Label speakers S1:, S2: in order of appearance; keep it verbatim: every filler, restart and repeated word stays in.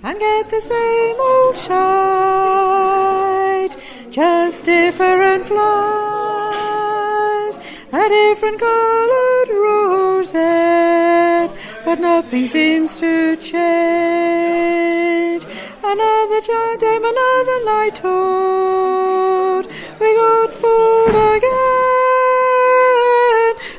S1: and get the same old sight, just different flowers, a different coloured rosette, but nothing seems to change. Another day, another night, oh,